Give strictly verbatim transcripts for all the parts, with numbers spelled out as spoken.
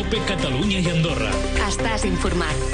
COPE Catalunya i Andorra. Estàs informat.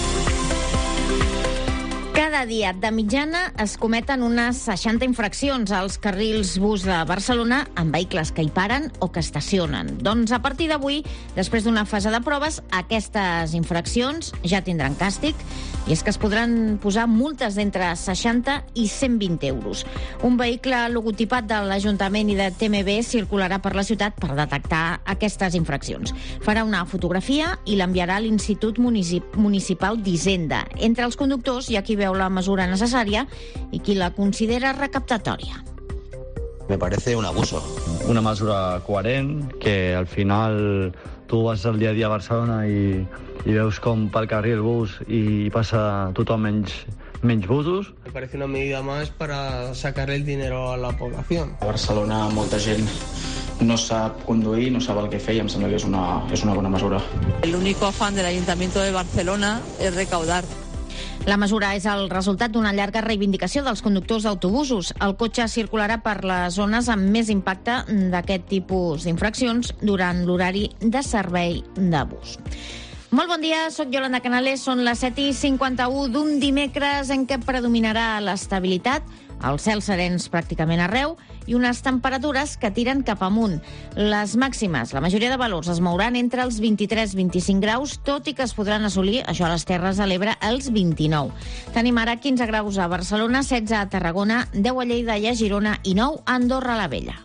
Cada dia, de mitjana, es cometen unes seixanta infraccions als carrils bus de Barcelona amb vehicles que hi paren o que estacionen. Doncs a partir d'avui, després d'una fase de proves, aquestes infraccions ja tindran càstig, i és que es podran posar multes d'entre seixanta i cent vint euros. Un vehicle logotipat de l'Ajuntament i de T M B circularà per la ciutat per detectar aquestes infraccions. Farà una fotografia i l'enviarà a l'Institut Municip- Municipal d'Hisenda. Entre els conductors hi ha qui veu la mesura necessària i qui la considera recaptatòria. Me parece un abuso. Una mesura coherent, que al final tu vas al dia a dia a Barcelona i, i veus com pel carril bus i passa tothom menys, menys busos. Me parece una medida más para sacar el dinero a la población. A Barcelona molta gent no sap conduir, no sap el que fer i em sembla que és una, és una bona mesura. El único afán del Ayuntamiento de Barcelona es recaudar. La mesura és el resultat d'una llarga reivindicació dels conductors d'autobusos. El cotxe circularà per les zones amb més impacte d'aquest tipus d'infraccions durant l'horari de servei de bus. Molt bon dia, soc Yolanda Canales, són les set i cinquanta-u d'un dimecres en què predominarà l'estabilitat, els cels serens pràcticament arreu i unes temperatures que tiren cap amunt. Les màximes, la majoria de valors es mouran entre els vint-i-tres i vint-i-cinc graus, tot i que es podran assolir, això a les Terres de l'Ebre, els vint-i-nou. Tenim ara quinze graus a Barcelona, setze a Tarragona, deu a Lleida i a Girona i nou a Andorra la Vella.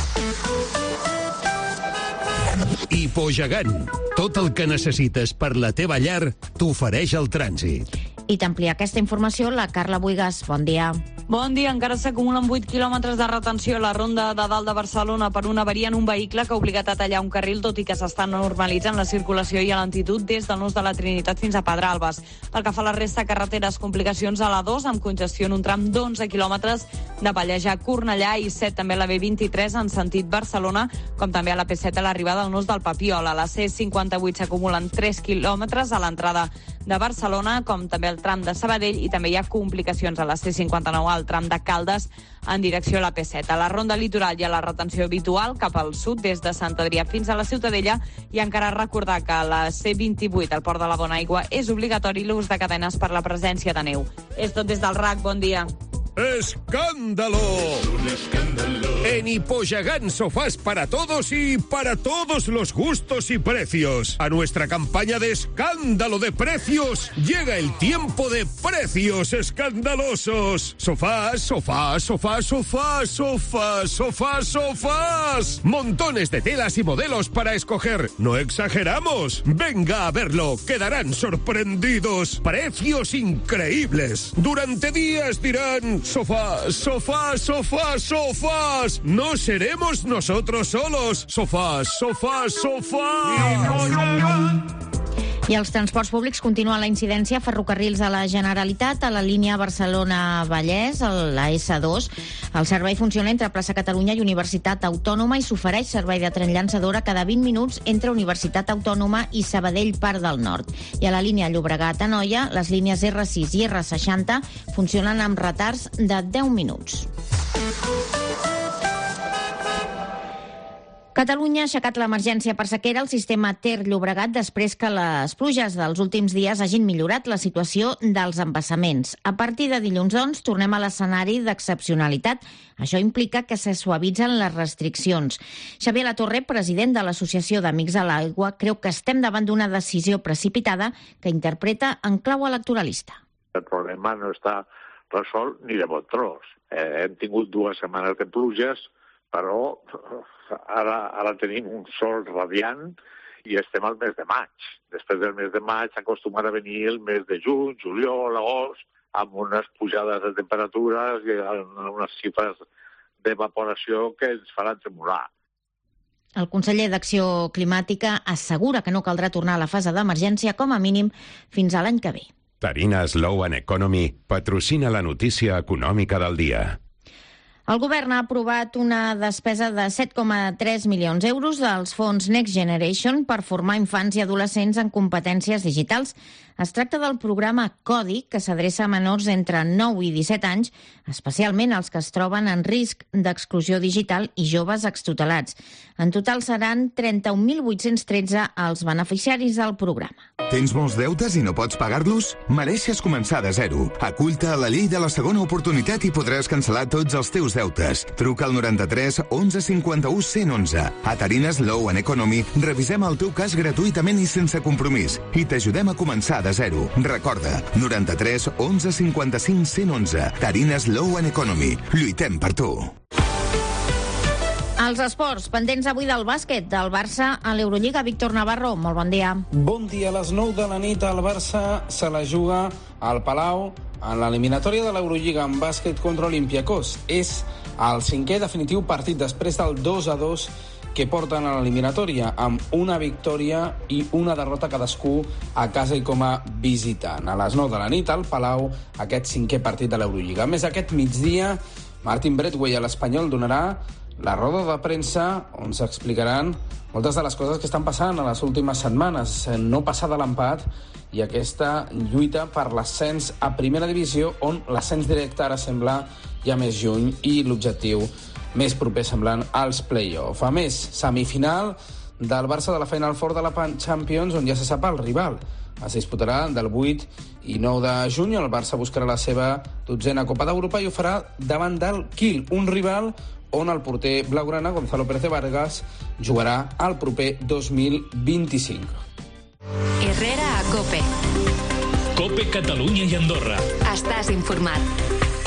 Hipogegant. Tot el que necessites per la teva llar t'ofereix el trànsit. I t'amplia aquesta informació la Carla Buigas. Bon dia. Bon dia, encara s'acumulen vuit quilòmetres de retenció a la ronda de dalt de Barcelona per una avaria en un vehicle que ha obligat a tallar un carril, tot i que s'està normalitzant la circulació i a l'altitud des del nus de la Trinitat fins a Pedralbes. Pel que fa a la resta de carreteres, complicacions a la dos, amb congestió en un tram d'onze quilòmetres de Pallejà a Cornellà i set també a la B vint-i-tres en sentit Barcelona, com també a la P set a l'arribada al nus del Papiol. A la C cinquanta-vuit s'acumulen tres quilòmetres a l'entrada de Barcelona, com també el tram de Sabadell, i també hi ha complicacions a la C cinquanta-nou al tram de Caldes en direcció a la P set. A la ronda litoral hi ha la retenció habitual cap al sud des de Sant Adrià fins a la Ciutadella, i encara recordar que a la C vint-i-vuit al Port de la Bonaigua és obligatori l'ús de cadenes per la presència de neu. És tot des del R A C, bon dia. ¡Escándalo! En Hipogegant Sofás para todos y para todos los gustos y precios. A nuestra campaña de escándalo de precios llega el tiempo de precios escandalosos. Sofás, sofás, sofás, sofás, sofás, sofás, sofás. Montones de telas y modelos para escoger. No exageramos. Venga a verlo. Quedarán sorprendidos. Precios increíbles. Durante días dirán: sofás, sofás, sofás, sofás. No seremos nosotros solos. Sofás, sofás, sofás. I als transports públics continua la incidència a ferrocarrils de la Generalitat, a la línia Barcelona-Vallès, la S dos. El servei funciona entre Plaça Catalunya i Universitat Autònoma i s'ofereix servei de tren llançadora cada vint minuts entre Universitat Autònoma i Sabadell, Parc del Nord. I a la línia Llobregat-Anoia, les línies R sis i R seixanta funcionen amb retards de deu minuts. Catalunya ha aixecat l'emergència per sequera al sistema Ter-Llobregat després que les pluges dels últims dies hagin millorat la situació dels embassaments. A partir de dilluns, doncs, tornem a l'escenari d'excepcionalitat. Això implica que se suavitzen les restriccions. Xavier Latorre, president de l'Associació d'Amics de l'Aigua, creu que estem davant d'una decisió precipitada que interpreta en clau electoralista. El problema no està resolt ni de bon tros. Eh, hem tingut dues setmanes de pluges, però ara, ara tenim un sol radiant i estem al mes de maig. Després del mes de maig s'acostuma a venir el mes de juny, juliol, agost, amb unes pujades de temperatures i unes xifres d'evaporació que ens faran tremolar. El conseller d'Acció Climàtica assegura que no caldrà tornar a la fase d'emergència com a mínim fins a l'any que ve. Tarina Slow and Economy patrocina la notícia econòmica del dia. El govern ha aprovat una despesa de set coma tres milions d'euros dels fons Next Generation per formar infants i adolescents en competències digitals. Es tracta del programa Codi, que s'adreça a menors entre nou i disset anys, especialment als que es troben en risc d'exclusió digital i joves extutelats. En total seran trenta-un mil vuit-cents tretze els beneficiaris del programa. Tens molts deutes i no pots pagar-los? Mereixes començar de zero. Acull-te a la llei de la segona oportunitat i podràs cancel·lar tots els teus deutes. Truca al noranta-tres onze cinquanta-u cent onze. A Tarines Law and Economy revisem el teu cas gratuïtament i sense compromís i t'ajudem a començar de zero. Recorda, noranta-tres onze cinquanta-cinc cent onze. Tarines Law and Economy. Lluitem per tu. Els esports, pendents avui del bàsquet, del Barça a l'Eurolliga. Víctor Navarro, molt bon dia. Bon dia. A les nou de la nit el Barça se la juga al Palau en l'eliminatòria de l'Eurolliga en bàsquet contra Olympiacos. És el cinquè definitiu partit després del dos a dos que porten a l'eliminatòria, amb una victòria i una derrota cadascú a casa i com a visitant. A les nou de la nit al Palau, aquest cinquè partit de l'Eurolliga. A més, aquest migdia, Martin Bradway a l'Espanyol donarà la roda de premsa on s'explicaran moltes de les coses que estan passant a les últimes setmanes, no passar de l'empat i aquesta lluita per l'ascens a primera divisió, on l'ascens directe ara sembla ja més lluny i l'objectiu més proper semblant als play-off. A més, semifinal del Barça de la Final Four de la Champions, on ja se sap el rival. Es disputarà del vuit i nou de juny. El Barça buscarà la seva dotzena Copa d'Europa i ho farà davant del Kiel, un rival on el porter blaugrana, Gonzalo Pérez de Vargas, jugarà el proper dos mil vint-i-cinc. Herrera a COPE. COPE Catalunya i Andorra. Estàs informat.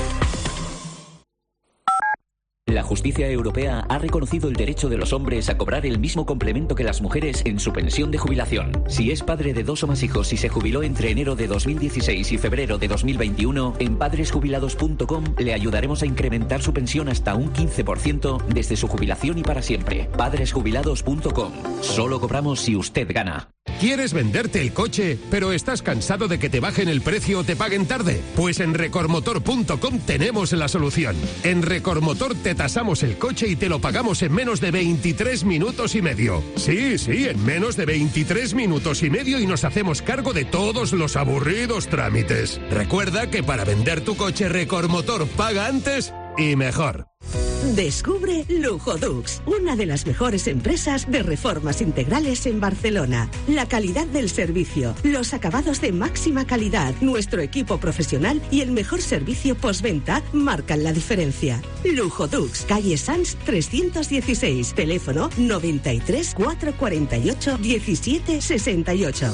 La justicia europea ha reconocido el derecho de los hombres a cobrar el mismo complemento que las mujeres en su pensión de jubilación. Si es padre de dos o más hijos y se jubiló entre enero de dos mil dieciséis y febrero de dos mil veintiuno, en padres jubilados punto com le ayudaremos a incrementar su pensión hasta un quince por ciento desde su jubilación y para siempre. padres jubilados punto com. Solo cobramos si usted gana. ¿Quieres venderte el coche, pero estás cansado de que te bajen el precio o te paguen tarde? Pues en Recormotor punto com tenemos la solución. En Recormotor te tasamos el coche y te lo pagamos en menos de veintitrés minutos y medio. Sí, sí, en menos de veintitrés minutos y medio y nos hacemos cargo de todos los aburridos trámites. Recuerda que para vender tu coche Recormotor paga antes y mejor. Descubre Lujodux, una de las mejores empresas de reformas integrales en Barcelona. La calidad del servicio, los acabados de máxima calidad, nuestro equipo profesional y el mejor servicio postventa marcan la diferencia. Lujodux, calle Sanz trescientos dieciséis, teléfono noventa y tres, cuatrocientos cuarenta y ocho, diecisiete sesenta y ocho.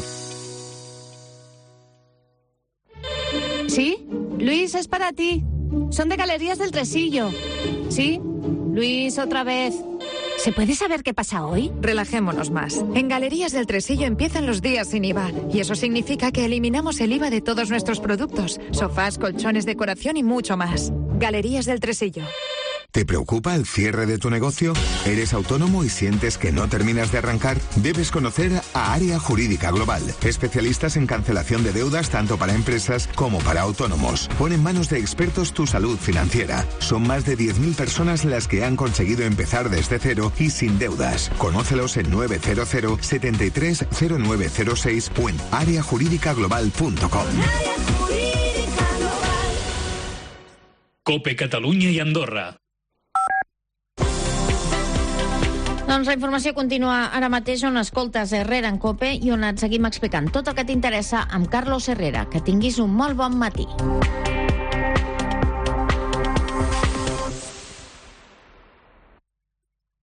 ¿Sí? Luis, es para ti. Son de Galerías del Tresillo. ¿Sí? Luis, otra vez. ¿Se puede saber qué pasa hoy? Relajémonos más. En Galerías del Tresillo empiezan los días sin I V A. Y eso significa que eliminamos el I V A de todos nuestros productos. Sofás, colchones, decoración y mucho más. Galerías del Tresillo. ¿Te preocupa el cierre de tu negocio? ¿Eres autónomo y sientes que no terminas de arrancar? Debes conocer a Área Jurídica Global, especialistas en cancelación de deudas tanto para empresas como para autónomos. Pon en manos de expertos tu salud financiera. Son más de diez mil personas las que han conseguido empezar desde cero y sin deudas. Conócelos en nueve cero cero, setenta y tres, cero nueve cero seis o en área jurídica global punto com. COPE Catalunya i Andorra. Doncs la informació continua ara mateix on escoltes Herrera en COPE i on et seguim explicant tot el que t'interessa amb Carlos Herrera. Que tinguis un molt bon matí.